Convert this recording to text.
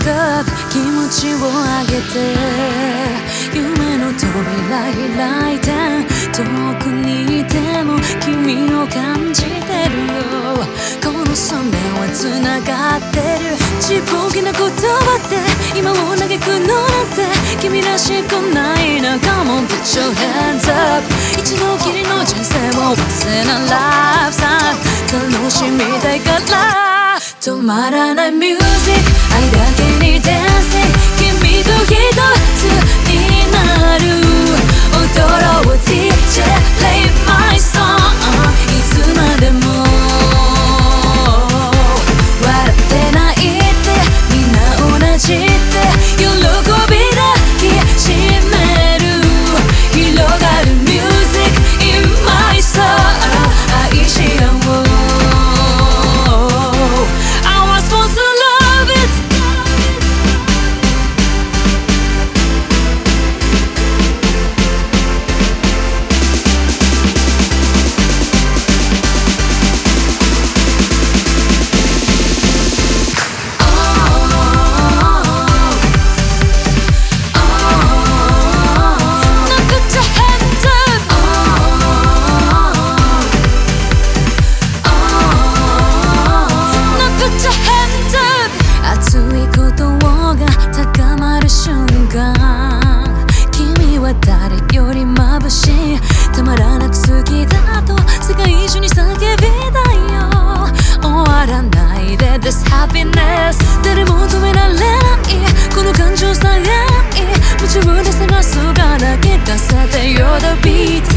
up 気持ちを上げて夢の扉開いて遠くにいても君を感じてるよこの空は繋がってるちっぽけな言葉で今を嘆くのなんて君らしくないな Come on put your hands up 一度きりの人生を忘れなラブさ楽しみたいから止まらないミュージック愛だけに Dancing 君と一つになる踊ろう DJ Play my song いつまでも笑って泣いてみんな同じって喜び抱きしめる広がるミュージック In my soul 愛し合おう誰より眩しいたまらなく好きだと世界中に叫びたいよ終わらないで This happiness 誰も止められないこの感情さえ夢中で探すから聞かせて You're the beat